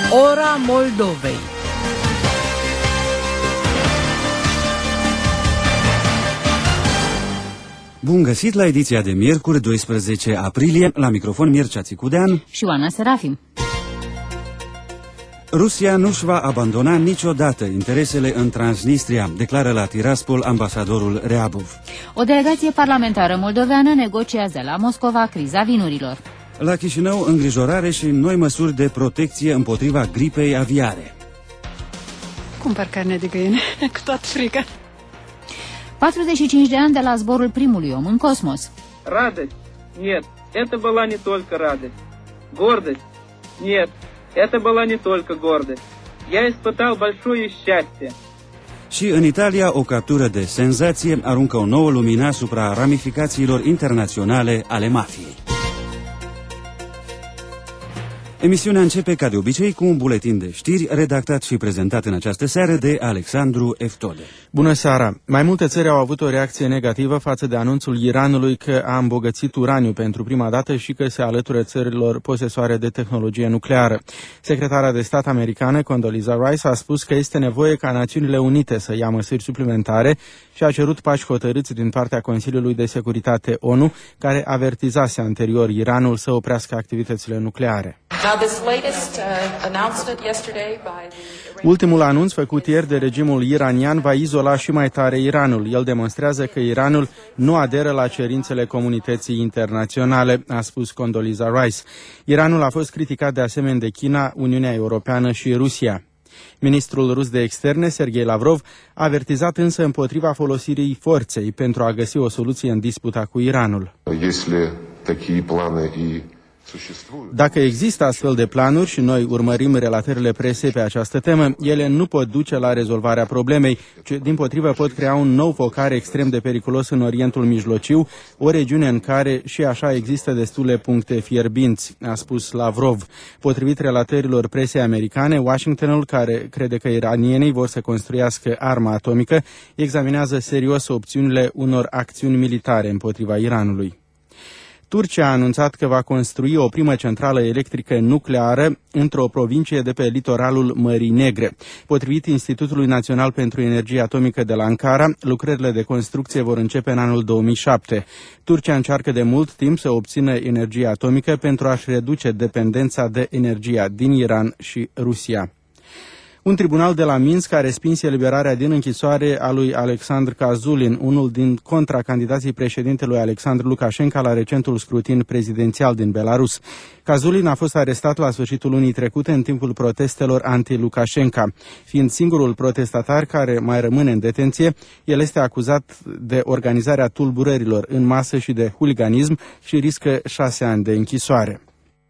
Ora Moldovei. Bun găsit la ediția de miercuri, 12 aprilie, la microfon Mircea Țicudean și Oana Serafim. Rusia nu-și va abandona niciodată interesele în Transnistria, declară la Tiraspol ambasadorul Reabov. O delegație parlamentară moldoveană negociază la Moscova criza vinurilor. La Chișinău, îngrijorare și noi măsuri de protecție împotriva gripei aviare. Cumpăr carne de găină, cu toată frica. 45 de ani de la zborul primului om în cosmos. Радость? Нет, это была не только радость. Гордость? Нет, это была не только гордость. Я испытал большое счастье. Și în Italia, o captură de senzație aruncă o nouă lumină asupra ramificațiilor internaționale ale mafiei. Emisiunea începe, ca de obicei, cu un buletin de știri redactat și prezentat în această seară de Alexandru Eftode. Bună seara! Mai multe țări au avut o reacție negativă față de anunțul Iranului că a îmbogățit uraniu pentru prima dată și că se alătură țărilor posesoare de tehnologie nucleară. Secretara de stat americană, Condoleezza Rice, a spus că este nevoie ca Națiunile Unite să ia măsuri suplimentare și a cerut pași hotărâți din partea Consiliului de Securitate ONU, care avertizase anterior Iranul să oprească activitățile nucleare. Ultimul anunț făcut ieri de regimul iranian va izola și mai tare Iranul. El demonstrează că Iranul nu aderă la cerințele comunității internaționale, a spus Condoleezza Rice. Iranul a fost criticat de asemenea de China, Uniunea Europeană și Rusia. Ministrul rus de externe, Sergei Lavrov, a avertizat însă împotriva folosirii forței pentru a găsi o soluție în disputa cu Iranul. Dacă există astfel de planuri și noi urmărim relatările presei pe această temă, ele nu pot duce la rezolvarea problemei, ci dimpotrivă pot crea un nou focar extrem de periculos în Orientul Mijlociu, o regiune în care și așa există destule puncte fierbinți, a spus Lavrov. Potrivit relatărilor presei americane, Washingtonul, care crede că iranienii vor să construiască arma atomică, examinează serios opțiunile unor acțiuni militare împotriva Iranului. Turcia a anunțat că va construi o primă centrală electrică nucleară într-o provincie de pe litoralul Mării Negre. Potrivit Institutului Național pentru Energie Atomică de la Ankara, lucrările de construcție vor începe în anul 2007. Turcia încearcă de mult timp să obțină energie atomică pentru a-și reduce dependența de energia din Iran și Rusia. Un tribunal de la Minsk a respins eliberarea din închisoare a lui Alexandru Kazulin, unul din contracandidații președintelui Alexandru Lukashenko la recentul scrutin prezidențial din Belarus. Kazulin a fost arestat la sfârșitul lunii trecute în timpul protestelor anti-Lukashenko. Fiind singurul protestatar care mai rămâne în detenție, el este acuzat de organizarea tulburărilor în masă și de huliganism și riscă 6 ani de închisoare.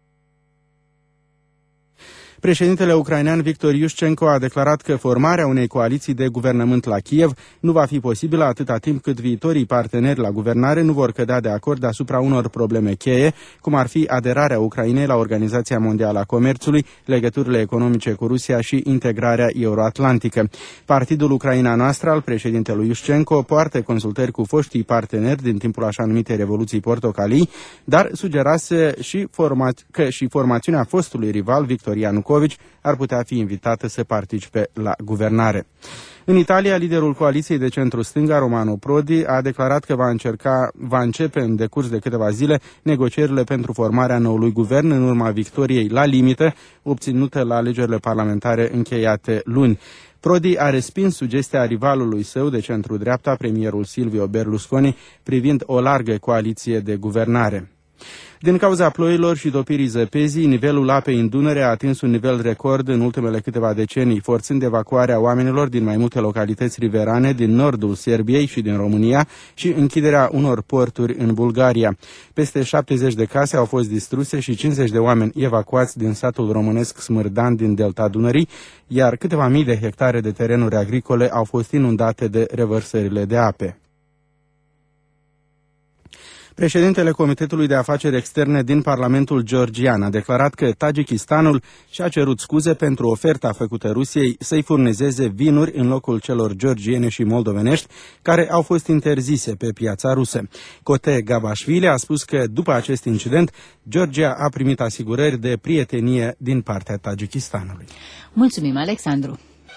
Președintele ucrainean Victor Yushchenko a declarat că formarea unei coaliții de guvernământ la Kiev nu va fi posibilă atâta timp cât viitorii parteneri la guvernare nu vor cădea de acord asupra unor probleme cheie, cum ar fi aderarea Ucrainei la Organizația Mondială a Comerțului, legăturile economice cu Rusia și integrarea euroatlantică. Partidul Ucraina Noastră al președintelui Yushchenko poartă consultări cu foștii parteneri din timpul așa numitei Revoluții Portocalii, dar sugerase că și formațiunea fostului rival Victor Yanukovych ar putea fi invitată să participe la guvernare. În Italia, liderul coaliției de centru-stânga, Romano Prodi, a declarat că va începe în decurs de câteva zile negocierile pentru formarea noului guvern în urma victoriei la limită obținută la alegerile parlamentare încheiate luni. Prodi a respins sugestia rivalului său de centru-dreapta, premierul Silvio Berlusconi, privind o largă coaliție de guvernare. Din cauza ploilor și topirii zăpezii, nivelul apei în Dunăre a atins un nivel record în ultimele câteva decenii, forțând evacuarea oamenilor din mai multe localități riverane din nordul Serbiei și din România și închiderea unor porturi în Bulgaria. Peste 70 de case au fost distruse și 50 de oameni evacuați din satul românesc Smârdan din delta Dunării, iar câteva mii de hectare de terenuri agricole au fost inundate de revărsările de ape. Președintele Comitetului de Afaceri Externe din Parlamentul georgian a declarat că Tajikistanul și-a cerut scuze pentru oferta făcută Rusiei să-i furnizeze vinuri în locul celor georgiene și moldovenești care au fost interzise pe piața rusă. Cote Gabașvili a spus că după acest incident, Georgia a primit asigurări de prietenie din partea Tajikistanului. Mulțumim, Alexandru!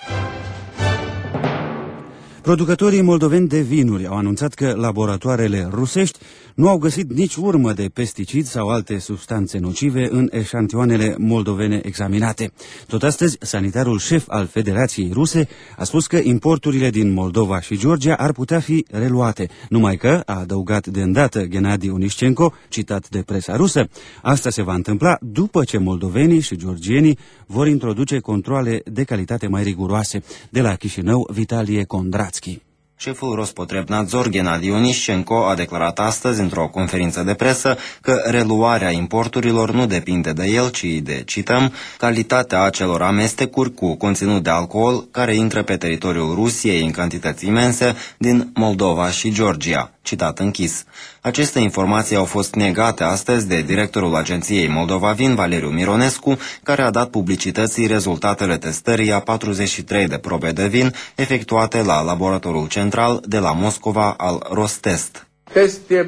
Producătorii moldoveni de vinuri au anunțat că laboratoarele rusești nu au găsit nici urmă de pesticid sau alte substanțe nocive în eșantioanele moldovene examinate. Tot astăzi, sanitarul șef al Federației Ruse a spus că importurile din Moldova și Georgia ar putea fi reluate, numai că, a adăugat de îndată Gennadi Onișcenko, citat de presa rusă, asta se va întâmpla după ce moldovenii și georgienii vor introduce controale de calitate mai riguroase. De la Chișinău, Vitalie Kondrațchi. Șeful Rospotrebnadzor, Gennadi Onișcenko, a declarat astăzi într-o conferință de presă că reluarea importurilor nu depinde de el, ci de, cităm, calitatea acelor amestecuri cu conținut de alcool care intră pe teritoriul Rusiei în cantități imense din Moldova și Georgia. Citat închis. Aceste informații au fost negate astăzi de directorul agenției Moldova Vin, Valeriu Mironescu, care a dat publicității rezultatele testării a 43 de probe de vin efectuate la laboratorul central de la Moscova al Rostest. Peste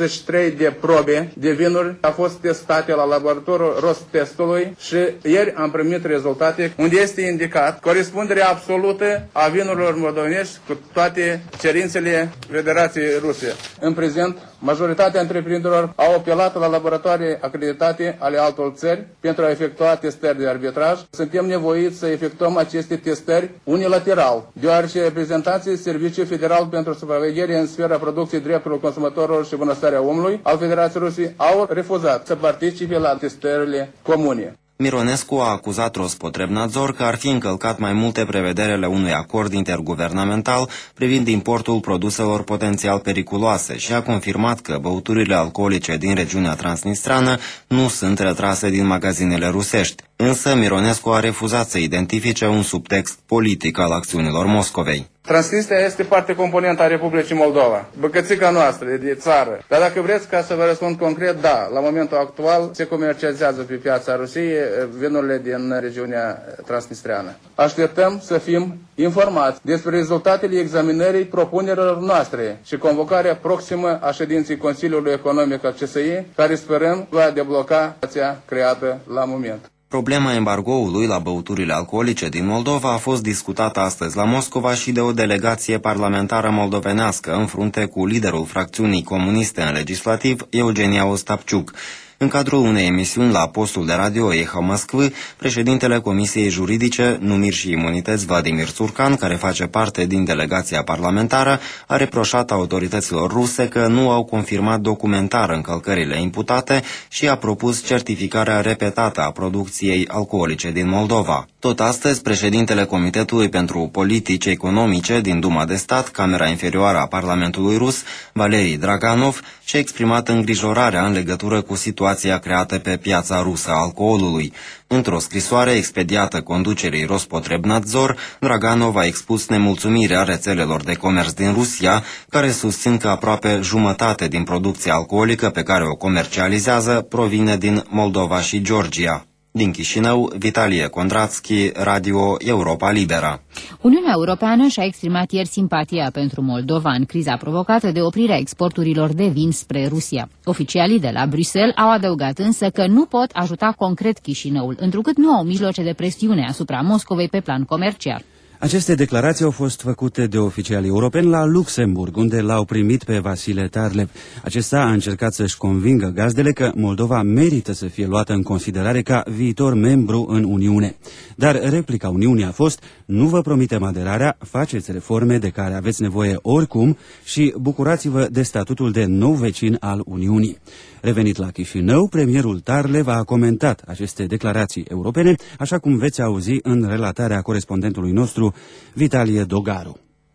43 de probe de vinuri au fost testate la laboratorul Rostestului și ieri am primit rezultate unde este indicat corespunderea absolută a vinurilor moldovenești cu toate cerințele Federației Ruse. În prezent, majoritatea întreprinderilor au apelat la laboratoare acreditate ale altor țări pentru a efectua testări de arbitraj. Suntem nevoiți să efectuăm aceste testări unilateral, deoarece reprezentanții Serviciului Federal pentru Supraveghere în sfera producției drepturilor consumatorilor și bunăstarea omului al Federației Rusiei au refuzat să participe la testările comune. Mironescu a acuzat Rospotrebnadzor că ar fi încălcat mai multe prevederile unui acord interguvernamental privind importul produselor potențial periculoase și a confirmat că băuturile alcoolice din regiunea transnistrană nu sunt retrase din magazinele rusești. Însă Mironescu a refuzat să identifice un subtext politic al acțiunilor Moscovei. Transnistria este parte componentă a Republicii Moldova, băcățica noastră de țară. Dar dacă vreți ca să vă răspund concret, da, la momentul actual se comercializează pe piața Rusiei vinurile din regiunea transnistreană. Așteptăm să fim informați despre rezultatele examinării propunerilor noastre și convocarea proximă a ședinței Consiliului Economic al CSI, care sperăm va debloca situația creată la moment. Problema embargoului la băuturile alcoolice din Moldova a fost discutată astăzi la Moscova și de o delegație parlamentară moldovenească în frunte cu liderul fracțiunii comuniste în legislativ, Eugenia Ostapciuc. În cadrul unei emisiuni la postul de radio Eho Moskvy, președintele Comisiei Juridice, Numiri și Imunități Vladimir Surcan, care face parte din delegația parlamentară, a reproșat autorităților ruse că nu au confirmat documentar încălcările imputate și a propus certificarea repetată a producției alcoolice din Moldova. Tot astăzi, președintele Comitetului pentru Politici Economice din Duma de Stat, Camera Inferioară a Parlamentului Rus, Valeri Draganov, și-a exprimat îngrijorarea în legătură cu situația creată pe piața rusă a alcoolului. Într-o scrisoare expediată conducerii Rospotrebnadzor, Draganov a expus nemulțumirea rețelelor de comerț din Rusia, care susțin că aproape jumătate din producția alcoolică pe care o comercializează provine din Moldova și Georgia. Din Chișinău, Vitalie Kondrațchi, Radio Europa Liberă. Uniunea Europeană și-a exprimat ieri simpatia pentru Moldova în criza provocată de oprirea exporturilor de vin spre Rusia. Oficialii de la Bruxelles au adăugat însă că nu pot ajuta concret Chișinăul, întrucât nu au mijloace de presiune asupra Moscovei pe plan comercial. Aceste declarații au fost făcute de oficiali europeni la Luxemburg, unde l-au primit pe Vasile Tarlev. Acesta a încercat să-și convingă gazdele că Moldova merită să fie luată în considerare ca viitor membru în Uniune. Dar replica Uniunii a fost: nu vă promitem aderarea, faceți reforme de care aveți nevoie oricum și bucurați-vă de statutul de nou vecin al Uniunii. Revenit la Chișinău, premierul Tarlev a comentat aceste declarații europene, așa cum veți auzi în relatarea corespondentului nostru, Vitalie Dogaru.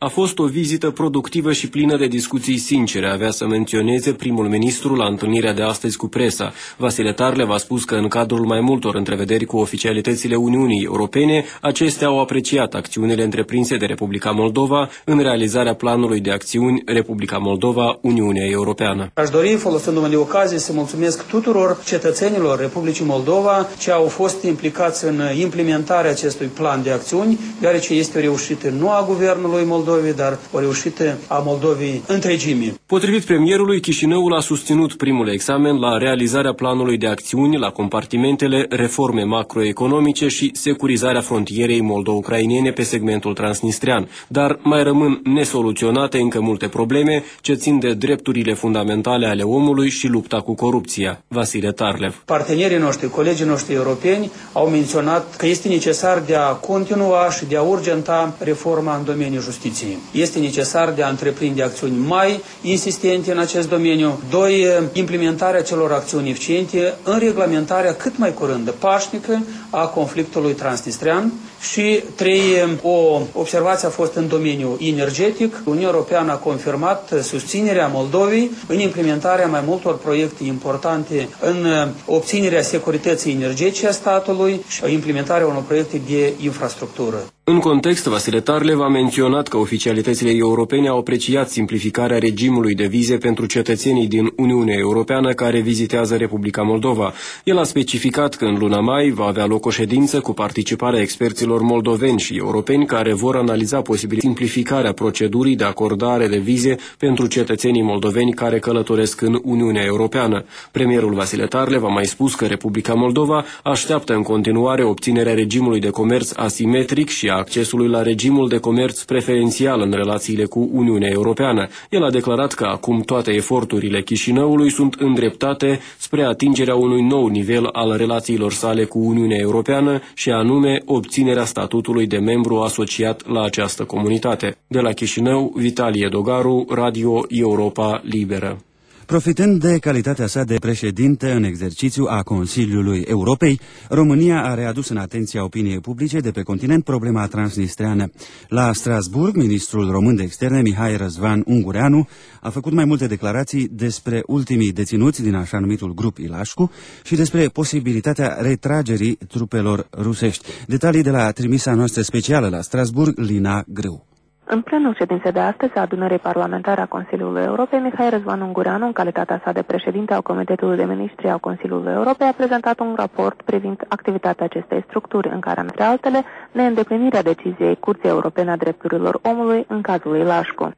A fost o vizită productivă și plină de discuții sincere, avea să menționeze primul ministru la întâlnirea de astăzi cu presa. Vasile Tarlev a spus că în cadrul mai multor întrevederi cu oficialitățile Uniunii Europene, acestea au apreciat acțiunile întreprinse de Republica Moldova în realizarea planului de acțiuni Republica Moldova, Uniunea Europeană. Aș dori, folosindu-mă de ocazie, să mulțumesc tuturor cetățenilor Republicii Moldova ce au fost implicați în implementarea acestui plan de acțiuni, deoarece este o reușită nu a Guvernului Moldovei, dar o reușită a Moldovei întregime. Potrivit premierului, Chișinăul a susținut primul examen la realizarea planului de acțiuni la compartimentele reforme macroeconomice și securizarea frontierei moldo-ucrainene pe segmentul transnistrean, dar mai rămân nesoluționate încă multe probleme ce țin de drepturile fundamentale ale omului și lupta cu corupția. Vasile Tarlev. Partenerii noștri, colegii noștri europeni au menționat că este necesar de a continua și de a urgenta reforma în domeniul justiției. Este necesar de a întreprinde acțiuni mai insistente în acest domeniu. 2. Implementarea celor acțiuni eficiente în reglementarea cât mai curândă, pașnică, a conflictului transnistrean. Și 3. O observație a fost în domeniul energetic. Uniunea Europeană a confirmat susținerea Moldovei în implementarea mai multor proiecte importante în obținerea securității energetice a statului și implementarea unor proiecte de infrastructură. În context, Vasile Tarlev a menționat că oficialitățile europene au apreciat simplificarea regimului de vize pentru cetățenii din Uniunea Europeană care vizitează Republica Moldova. El a specificat că în luna mai va avea loc o ședință cu participarea experților moldoveni și europeni care vor analiza posibil simplificarea procedurii de acordare de vize pentru cetățenii moldoveni care călătoresc în Uniunea Europeană. Premierul Vasile Tarlev a mai spus că Republica Moldova așteaptă în continuare obținerea regimului de comerț asimetric și accesului la regimul de comerț preferențial în relațiile cu Uniunea Europeană. El a declarat că acum toate eforturile Chișinăului sunt îndreptate spre atingerea unui nou nivel al relațiilor sale cu Uniunea Europeană și anume obținerea statutului de membru asociat la această comunitate. De la Chișinău, Vitalie Dogaru, Radio Europa Liberă. Profitând de calitatea sa de președinte în exercițiu a Consiliului Europei, România a readus în atenția opiniei publice de pe continent problema transnistreană. La Strasburg, ministrul român de externe Mihai Răzvan Ungureanu a făcut mai multe declarații despre ultimii deținuți din așa numitul grup Ilașcu și despre posibilitatea retragerii trupelor rusești. Detalii de la trimisa noastră specială la Strasburg, Lina Grâu. În plenul ședinței de astăzi a adunării parlamentare a Consiliului Europei, Mihai Răzvan Ungureanu, în calitatea sa de președinte al Comitetului de Ministri al Consiliului Europei, a prezentat un raport privind activitatea acestei structuri, în care, între altele, neîndeplinirea deciziei Curții Europene a Drepturilor Omului în cazul Ilașcu.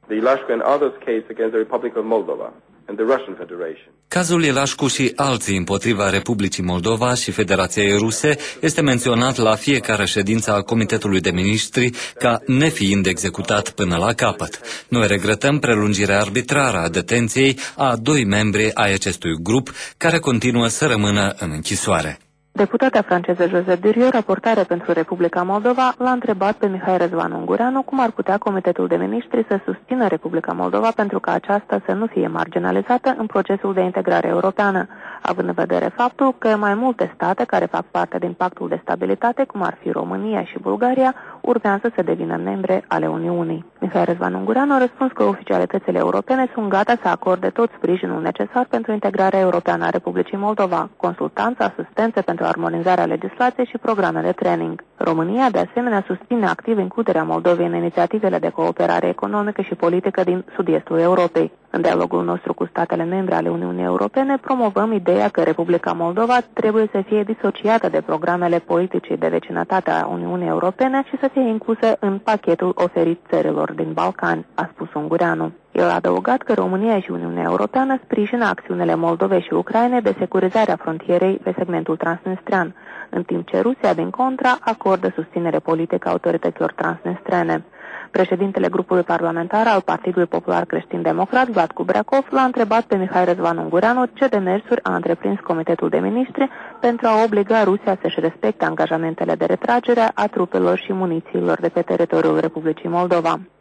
Cazul Ilașcu și alții împotriva Republicii Moldova și Federației Ruse este menționat la fiecare ședință a Comitetului de Ministri ca nefiind executat până la capăt. Noi regretăm prelungirea arbitrară a detenției a 2 membri ai acestui grup care continuă să rămână în închisoare. Deputatea franceză Joseph Durieux, raportare pentru Republica Moldova, l-a întrebat pe Mihai Răzvan Ungureanu cum ar putea Comitetul de Ministri să susțină Republica Moldova pentru ca aceasta să nu fie marginalizată în procesul de integrare europeană, având în vedere faptul că mai multe state care fac parte din Pactul de Stabilitate, cum ar fi România și Bulgaria, urmează să devină membre ale Uniunii. Mihai Răzvan Ungureanu a răspuns că oficialitățile europene sunt gata să acorde tot sprijinul necesar pentru integrarea europeană a Republicii Moldova, consultanță, asistență pentru armonizarea legislației și programe de training. România, de asemenea, susține activ includerea Moldovei în inițiativele de cooperare economică și politică din sud-estul Europei. În dialogul nostru cu statele membre ale Uniunii Europene, promovăm ideea că Republica Moldova trebuie să fie disociată de programele politicii de vecinătate a Uniunii Europene și să fie inclusă în pachetul oferit țărilor din Balcani, a spus Ungureanu. El a adăugat că România și Uniunea Europeană sprijină acțiunile Moldovei și Ucrainei de securizare a frontierei pe segmentul transnistrean, în timp ce Rusia, din contra, acordă susținere politică autorităților transnistrene. Președintele grupului parlamentar al Partidului Popular Creștin-Democrat, Vlad Kubreakov, l-a întrebat pe Mihai Răzvan Ungureanu ce demersuri a întreprins Comitetul de Ministri pentru a obliga Rusia să-și respecte angajamentele de retragere a trupelor și munițiilor de pe teritoriul Republicii Moldova.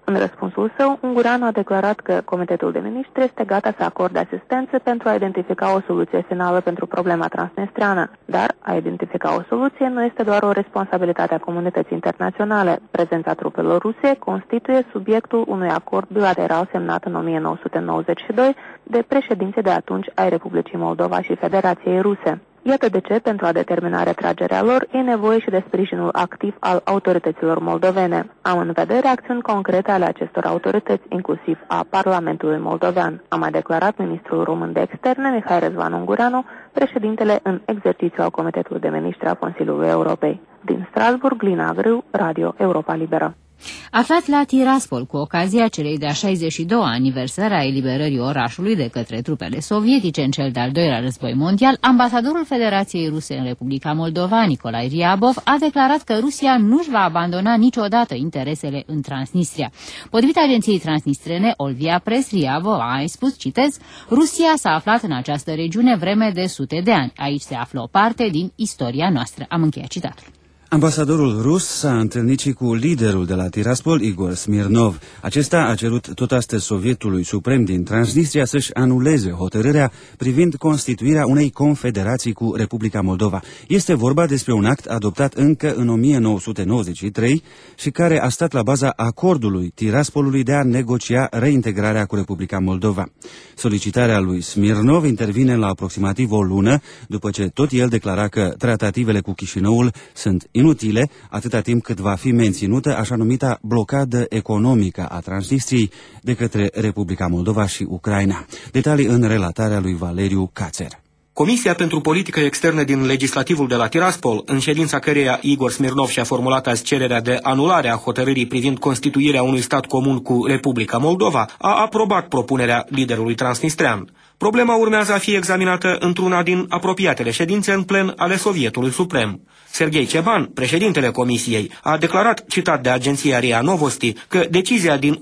În răspunsul său, Ungureanu a declarat că Comitetul de Miniștri este gata să acorde asistență pentru a identifica o soluție finală pentru problema transnistreană, dar a identifica o soluție nu este doar o responsabilitate a comunității internaționale. Prezența trupelor ruse constituie subiectul unui acord bilateral semnat în 1992 de președinții de atunci ai Republicii Moldova și Federației Ruse. Iată de ce, pentru a determina retragerea lor, e nevoie și de sprijinul activ al autorităților moldovene. Am în vedere acțiuni concrete ale acestor autorități, inclusiv a Parlamentului moldovean, a mai declarat ministrul român de externe, Mihai Răzvan Ungureanu, președintele în exercițiu al Comitetului de Miniștri al Consiliului Europei. Din Strasburg, Lina Grâu, Radio Europa Liberă. Aflat la Tiraspol cu ocazia celei de-a 62-a aniversări a eliberării orașului de către trupele sovietice în cel de-al doilea război mondial, ambasadorul Federației Ruse în Republica Moldova, Nicolae Riabov, a declarat că Rusia nu-și va abandona niciodată interesele în Transnistria. Potrivit agenției transnistrene Olvia Press, Riabov a mai spus, citez, Rusia s-a aflat în această regiune vreme de sute de ani. Aici se află o parte din istoria noastră. Am încheiat citatul. Ambasadorul rus s-a întâlnit și cu liderul de la Tiraspol, Igor Smirnov. Acesta a cerut tot astăzi Sovietului Suprem din Transnistria să-și anuleze hotărârea privind constituirea unei confederații cu Republica Moldova. Este vorba despre un act adoptat încă în 1993 și care a stat la baza acordului Tiraspolului de a negocia reintegrarea cu Republica Moldova. Solicitarea lui Smirnov intervine la aproximativ o lună după ce tot el declara că tratativele cu Chișinăul sunt inutile atâta timp cât va fi menținută așa numita blocadă economică a Transnistriei de către Republica Moldova și Ucraina. Detalii în relatarea lui Valeriu Cațer. Comisia pentru Politică Externă din Legislativul de la Tiraspol, în ședința căreia Igor Smirnov și-a formulat azi cererea de anulare a hotărârii privind constituirea unui stat comun cu Republica Moldova, a aprobat propunerea liderului transnistrean. Problema urmează a fi examinată într-una din apropiatele ședințe în plen ale Sovietului Suprem. Serghei Ceban, președintele Comisiei, a declarat, citat de agenția RIA Novosti, că decizia din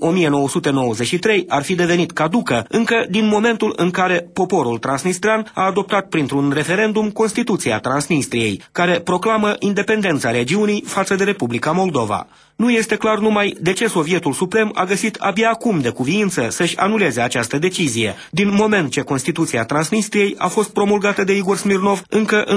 1993 ar fi devenit caducă încă din momentul în care poporul transnistrean a adoptat printr-un referendum Constituția Transnistriei, care proclamă independența regiunii față de Republica Moldova. Nu este clar numai de ce Sovietul Suprem a găsit abia acum de cuviință să-și anuleze această decizie, din moment ce Constituția Transnistriei a fost promulgată de Igor Smirnov încă în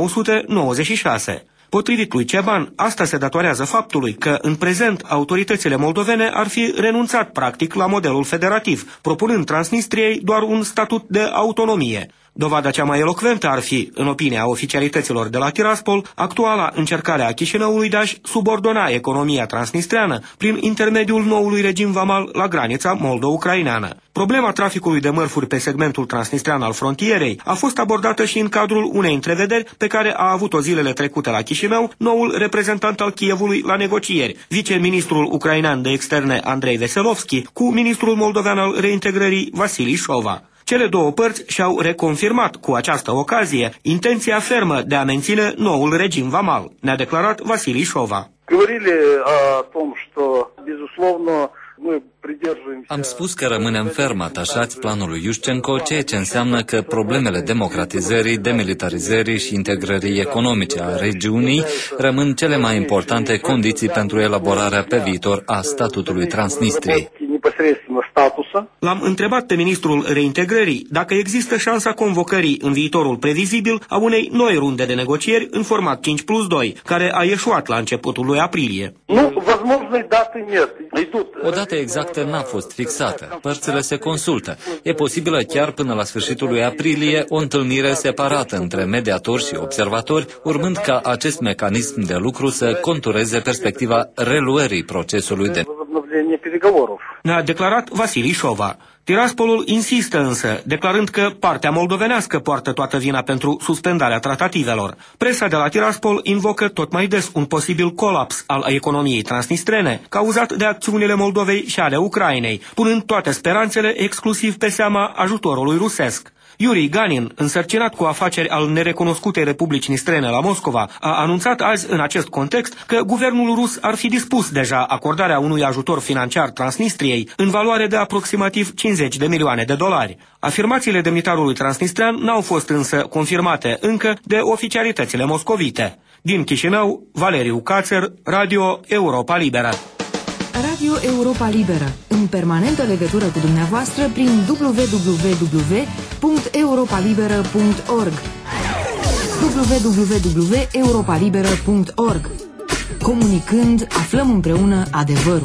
1996. Potrivit lui Ceban, asta se datorează faptului că, în prezent, autoritățile moldovene ar fi renunțat practic la modelul federativ, propunând Transnistriei doar un statut de autonomie. Dovada cea mai elocventă ar fi, în opinia oficialităților de la Tiraspol, actuala încercare a Chișinăului de a-și subordona economia transnistreană prin intermediul noului regim vamal la granița moldo-ucraineană. Problema traficului de mărfuri pe segmentul transnistrean al frontierei a fost abordată și în cadrul unei întrevederi pe care a avut-o zilele trecute la Chișinău noul reprezentant al Kievului la negocieri, viceministrul ucrainean de externe Andrei Veselovski, cu ministrul moldovean al reintegrării Vasili Șova. Cele două părți și-au reconfirmat cu această ocazie intenția fermă de a menține noul regim vamal, ne-a declarat Vasili Șova. Am spus că rămânem ferm atașați planului Iușcenco, ceea ce înseamnă că problemele democratizării, demilitarizării și integrării economice a regiunii rămân cele mai importante condiții pentru elaborarea pe viitor a statutului Transnistriei. L-am întrebat pe ministrul reintegrării dacă există șansa convocării în viitorul previzibil a unei noi runde de negocieri în format 5+2, care a ieșuat la începutul lui aprilie. O dată exactă n-a fost fixată. Părțile se consultă. E posibilă chiar până la sfârșitul lui aprilie o întâlnire separată între mediatori și observatori, urmând ca acest mecanism de lucru să contureze perspectiva reluării procesului de... Ne-a declarat Vasili Șova. Tiraspolul insistă însă, declarând că partea moldovenească poartă toată vina pentru suspendarea tratativelor. Presa de la Tiraspol invocă tot mai des un posibil colaps al economiei transnistrene, cauzat de acțiunile Moldovei și ale Ucrainei, punând toate speranțele exclusiv pe seama ajutorului rusesc. Yuri Ganin, însărcinat cu afaceri al nerecunoscutei Republici Nistrene la Moscova, a anunțat azi în acest context că guvernul rus ar fi dispus deja acordarea unui ajutor financiar Transnistriei în valoare de aproximativ 50 de milioane de dolari. Afirmațiile demnitarului transnistrean n-au fost însă confirmate încă de oficialitățile moscovite. Din Chișinău, Valeriu Cațer, Radio Europa Liberă. Radio Europa Liberă, în permanentă legătură cu dumneavoastră prin www.europalibera.org www.europalibera.org. Comunicând, aflăm împreună adevărul.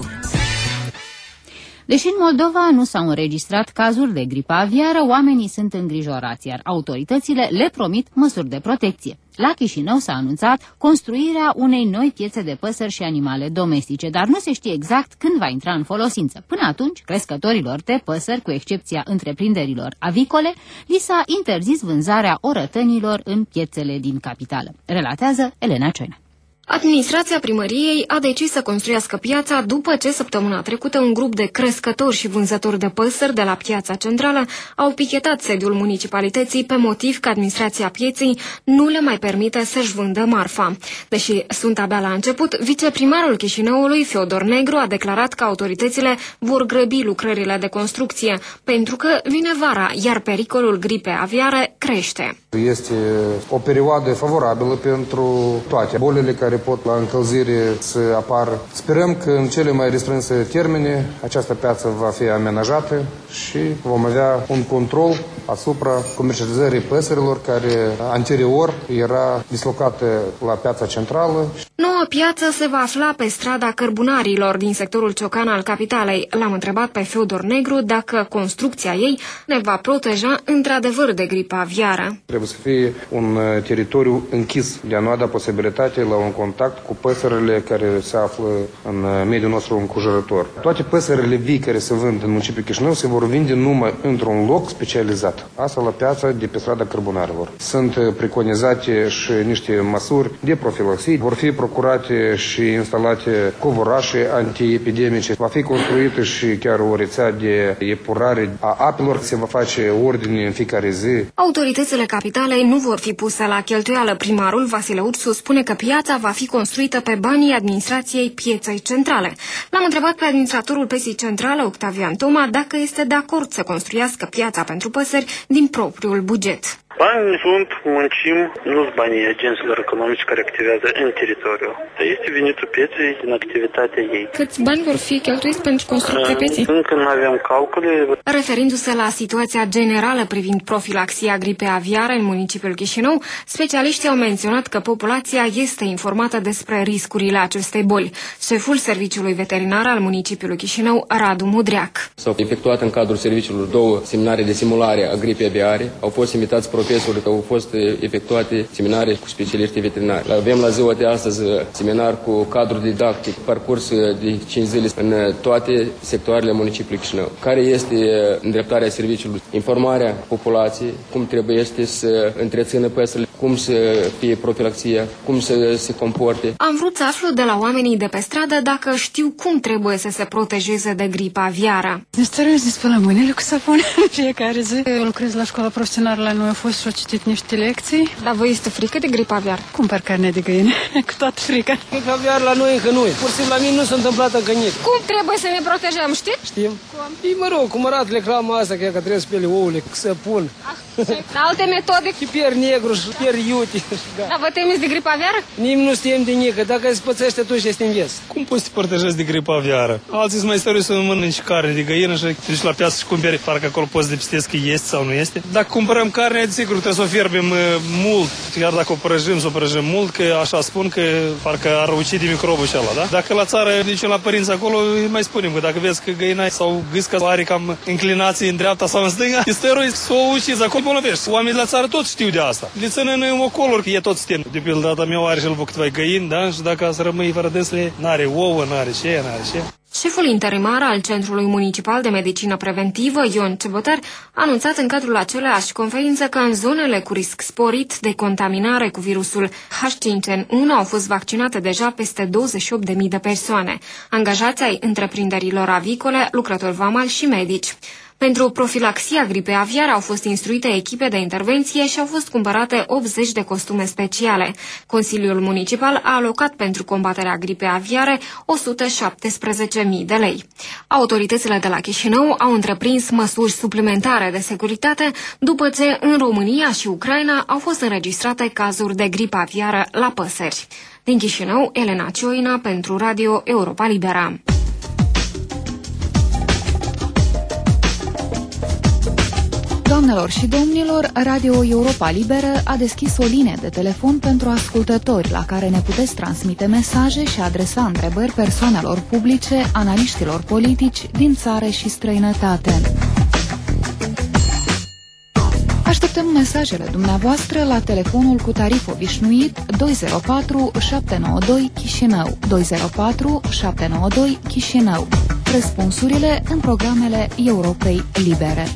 Deși în Moldova nu s-au înregistrat cazuri de gripă aviară, oamenii sunt îngrijorați, iar autoritățile le promit măsuri de protecție. La Chișinău s-a anunțat construirea unei noi piețe de păsări și animale domestice, dar nu se știe exact când va intra în folosință. Până atunci, crescătorilor de păsări, cu excepția întreprinderilor avicole, li s-a interzis vânzarea orătănilor în piețele din capitală. Relatează Elena Cioina. Administrația primăriei a decis să construiască piața după ce săptămâna trecută un grup de crescători și vânzători de păsări de la piața centrală au pichetat sediul municipalității pe motiv că administrația pieței nu le mai permite să-și vândă marfa. Deși sunt abia la început, viceprimarul Chișinăului, Feodor Negru, a declarat că autoritățile vor grăbi lucrările de construcție, pentru că vine vara, iar pericolul gripei aviare crește. Este o perioadă favorabilă pentru toate bolile care pot la încălzire să apară. Sperăm că în cele mai restrânse termene această piață va fi amenajată și vom avea un control asupra comercializării păsărilor care anterior era dislocată la piața centrală. Noua piață se va afla pe strada Cărbunarilor din sectorul Ciocan al capitalei. L-am întrebat pe Feodor Negru dacă construcția ei ne va proteja într-adevăr de gripa aviară. Trebuie să fie un teritoriu închis, de a nu da posibilitate la un contact cu păsările care se află în mediul nostru înconjurător. Toate păsările vii care se vând în municipiul Chișinău se vor vinde numai într-un loc specializat. Asta la piața de pe strada Cărbunarilor. Sunt preconizate și niște măsuri de profilaxie. Vor fi procurate și instalate covorașe antiepidemice. Va fi construită și chiar o rețea de epurare a apelor. Se va face ordine în fiecare zi. Autoritățile capitalei nu vor fi puse la cheltuială. Primarul Vasile Ursu spune că piața va fi construită pe banii administrației pieței centrale. L-am întrebat pe administratorul pieței centrale, Octavian Toma, dacă este de acord să construiască piața pentru păsări din propriul buget. Banii sunt, muncim, nu sunt banii agenților economici care activează în teritoriu. Este venitul pieței din activitatea ei. Câți bani vor fi cheltuiți pentru construcția pieței? Încă nu avem calcule. Referindu-se la situația generală privind profilaxia gripei aviare în municipiul Chișinău, specialiștii au menționat că populația este informată despre riscurile acestei boli. Șeful Serviciului Veterinar al municipiului Chișinău, Radu Mudreac. S-au efectuat în cadrul serviciilor 2 seminare de simulare a gripei aviare. Au fost invitați profesori că au fost efectuate seminare cu specialiști veterinari. Avem la ziua de astăzi seminar cu cadru didactic, parcurs de 5 zile în toate sectoarele municipiului Chișinău. Care este îndreptarea serviciului? Informarea populației, cum trebuie să întrețină păsările, cum să fie profilaxia, cum să se comporte. Am vrut să aflu de la oamenii de pe stradă dacă știu cum trebuie să se protejeze de gripa aviară. Ne stăruiesc de spălăm mâinile cu sapun în fiecare zi. Eu lucrez la școala profesională la noi, a fost și-o citit niște lecții. Dar vă este frică de gripa aviară? Cumpăr carne de găină, cu toată frica. Gripa aviară la noi încă nu e. Pur și simplu la mine nu s-a întâmplat încă nici. Cum trebuie să ne protejăm, știi? Știm. Cum? Mă rog, cum arată reclama asta, că trebuie să spele ouăle, să pun. Alte metode? Piper negru și piper iute. Dar vă temeți de gripa aviară? Nimeni nu se teme de nică. Dacă se pățește, atunci este în vies. Cum poți să te protejezi de gripa aviară? Alții sunt mai stări să mănânci carne de găină și te duci la piață și cumperi, parcă acolo poți depistezi că este sau nu este. Dacă cumpărăm carne, sigur trebuie să o fierbem mult, chiar dacă o prăjim, să o prăjim mult, că așa spun că parcă ar ucide microbul și ăla, da? Dacă la țară ducem la părinți acolo, mai spunem că dacă vezi că găina sau gâsca are cam inclinații în dreapta sau în stânga, este rău să o ucizi, acolo bolăvești. Oamenii la țară toți știu de asta. Le țin în ocoluri, că e tot sten. De pildă, data meu are și el câteva găini, da? Și dacă să rămâi fără dânsele, n-are ouă, n-are ce. Șeful interimar al Centrului Municipal de Medicină Preventivă, Ion Cebotar, a anunțat în cadrul aceleași conferințe că în zonele cu risc sporit de contaminare cu virusul H5N1 au fost vaccinate deja peste 28.000 de persoane, angajați ai întreprinderilor avicole, lucrători vamali și medici. Pentru profilaxia gripei aviare au fost instruite echipe de intervenție și au fost cumpărate 80 de costume speciale. Consiliul Municipal a alocat pentru combaterea gripei aviare 117.000 de lei. Autoritățile de la Chișinău au întreprins măsuri suplimentare de securitate după ce în România și Ucraina au fost înregistrate cazuri de gripă aviară la păsări. Din Chișinău, Elena Cioina pentru Radio Europa Libera. Doamnelor și domnilor, Radio Europa Liberă a deschis o linie de telefon pentru ascultători la care ne puteți transmite mesaje și adresa întrebări persoanelor publice, analiștilor politici din țară și străinătate. Așteptăm mesajele dumneavoastră la telefonul cu tarif obișnuit 204 792 Chișinău, 204 792 Chișinău. Răspunsurile în programele Europei Libere.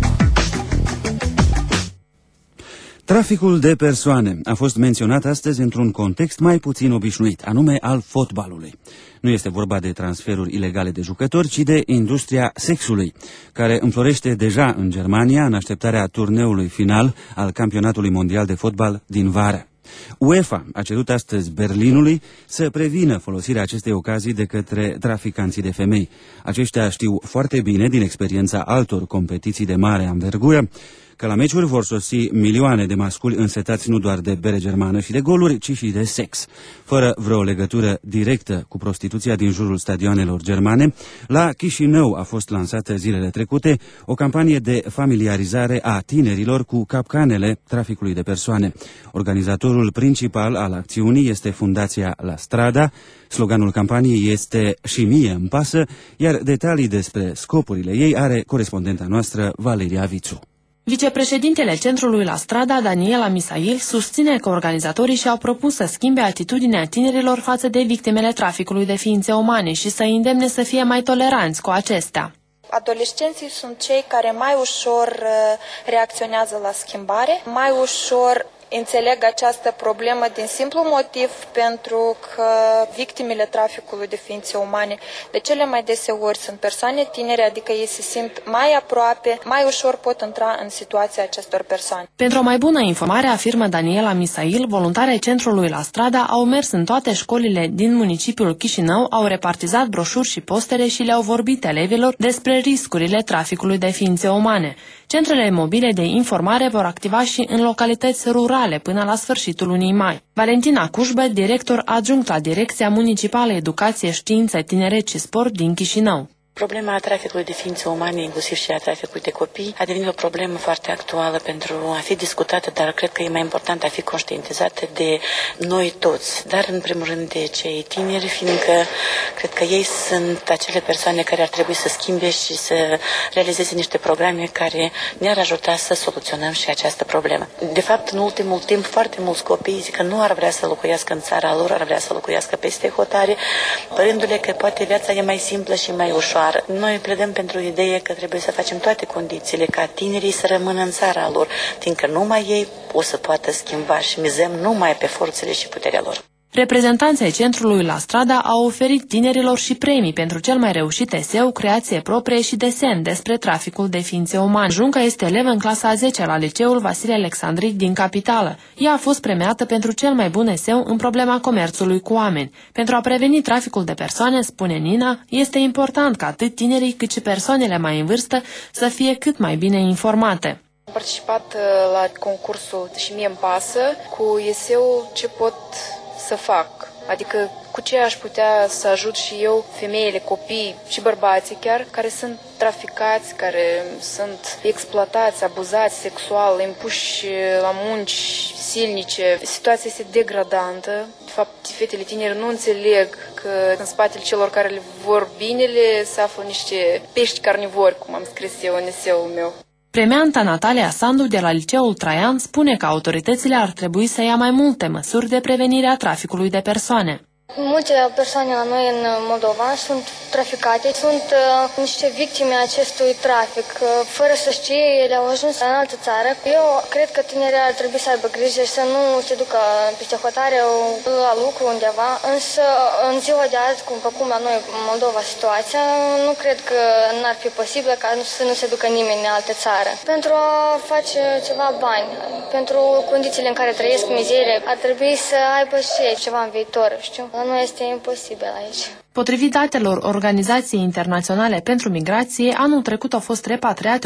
Traficul de persoane a fost menționat astăzi într-un context mai puțin obișnuit, anume al fotbalului. Nu este vorba de transferuri ilegale de jucători, ci de industria sexului, care înflorește deja în Germania în așteptarea turneului final al campionatului mondial de fotbal din vară. UEFA a cerut astăzi Berlinului să prevină folosirea acestei ocazii de către traficanții de femei. Aceștia știu foarte bine, din experiența altor competiții de mare anvergură, că la meciuri vor sosi milioane de masculi însetați nu doar de bere germană și de goluri, ci și de sex. Fără vreo legătură directă cu prostituția din jurul stadioanelor germane, la Chișinău a fost lansată zilele trecute o campanie de familiarizare a tinerilor cu capcanele traficului de persoane. Organizatorul principal al acțiunii este Fundația La Strada. Sloganul campaniei este "Și mie îmi pasă", iar detalii despre scopurile ei are corespondenta noastră Valeria Vițu. Vicepreședintele Centrului La Strada, Daniela Misail, susține că organizatorii și-au propus să schimbe atitudinea tinerilor față de victimele traficului de ființe umane și să îndemne să fie mai toleranți cu acestea. Adolescenții sunt cei care mai ușor reacționează la schimbare, mai ușor înțeleg această problemă din simplu motiv pentru că victimele traficului de ființe umane de cele mai deseori sunt persoane tinere, adică ei se simt mai aproape, mai ușor pot intra în situația acestor persoane. Pentru o mai bună informare, afirmă Daniela Misail, voluntarii Centrului La Strada au mers în toate școlile din municipiul Chișinău, au repartizat broșuri și postere și le-au vorbit elevilor despre riscurile traficului de ființe umane. Centrele mobile de informare vor activa și în localități rurale până la sfârșitul lunii mai. Valentina Cușbă, director adjunct la Direcția Municipală Educație, Știință, Tineret și Sport din Chișinău. Problema traficului de ființe umane, inclusiv și a traficului de copii, a devenit o problemă foarte actuală pentru a fi discutată, dar cred că e mai important a fi conștientizată de noi toți, dar în primul rând de cei tineri, fiindcă cred că ei sunt acele persoane care ar trebui să schimbe și să realizeze niște programe care ne-ar ajuta să soluționăm și această problemă. De fapt, în ultimul timp, foarte mulți copii zic că nu ar vrea să locuiască în țara lor, ar vrea să locuiască peste hotare, părându-le că poate viața e mai simplă și mai ușoară. Noi pledăm pentru ideea că trebuie să facem toate condițiile ca tinerii să rămână în țara lor, fiindcă numai ei o să poată schimba și mizăm numai pe forțele și puterea lor. Reprezentanții Centrului La Strada au oferit tinerilor și premii pentru cel mai reușit eseu, creație proprie și desen despre traficul de ființe umane. Junca este elevă în clasa a 10 la liceul Vasile Alexandric din capitală. Ea a fost premiată pentru cel mai bun eseu în problema comerțului cu oameni. Pentru a preveni traficul de persoane, spune Nina, este important ca atât tinerii cât și persoanele mai în vârstă să fie cât mai bine informate. Am participat la concursul Și mie îmi pasă cu eseul ce pot să fac, adică cu ce aș putea să ajut și eu femeile, copii și bărbații chiar, care sunt traficați, care sunt exploatați, abuzați sexual, impuși la munci silnice. Situația este degradantă. De fapt, fetele tinere nu înțeleg că în spatele celor care le vor binele se află niște pești carnivori, cum am scris eu în eseul meu. Premianta Natalia Sandu de la Liceul Traian spune că autoritățile ar trebui să ia mai multe măsuri de prevenire a traficului de persoane. Multe persoane la noi în Moldova sunt traficate, sunt niște victime acestui trafic. Fără să știe, ele au ajuns în altă țară. Eu cred că tinerii ar trebui să aibă grijă și să nu se ducă peste hotare la lucru undeva, însă în ziua de azi, cum la noi în Moldova situația, nu cred că n-ar fi posibil ca să nu se ducă nimeni în altă țară. Pentru a face ceva bani, pentru condițiile în care trăiesc mizerie, ar trebui să aibă și ceva în viitor, știu. Nu este imposibil aici. Potrivit datelor Organizației Internaționale pentru Migrație, anul trecut au fost repatriate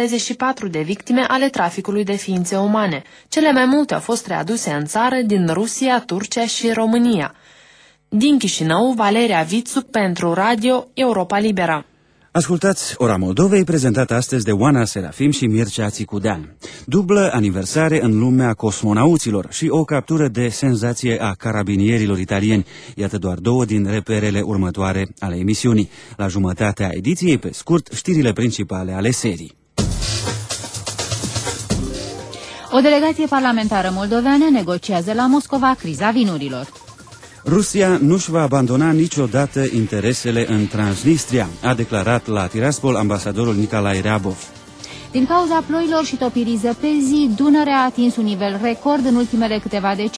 134 de victime ale traficului de ființe umane. Cele mai multe au fost readuse în țară din Rusia, Turcia și România. Din Chișinău, Valeria Vițu pentru Radio Europa Liberă. Ascultați Ora Moldovei, prezentată astăzi de Oana Serafim și Mircea Țicudean. Dublă aniversare în lumea cosmonauților și o captură de senzație a carabinierilor italieni. Iată doar două din reperele următoare ale emisiunii. La jumătatea ediției, pe scurt, știrile principale ale serii. O delegație parlamentară moldoveană negociază la Moscova criza vinurilor. Rusia nu-și va abandona niciodată interesele în Transnistria, a declarat la Tiraspol ambasadorul Nicolae Reabov. Din cauza ploilor și topirii zăpezii, Dunărea a atins un nivel record în ultimele câteva decenii.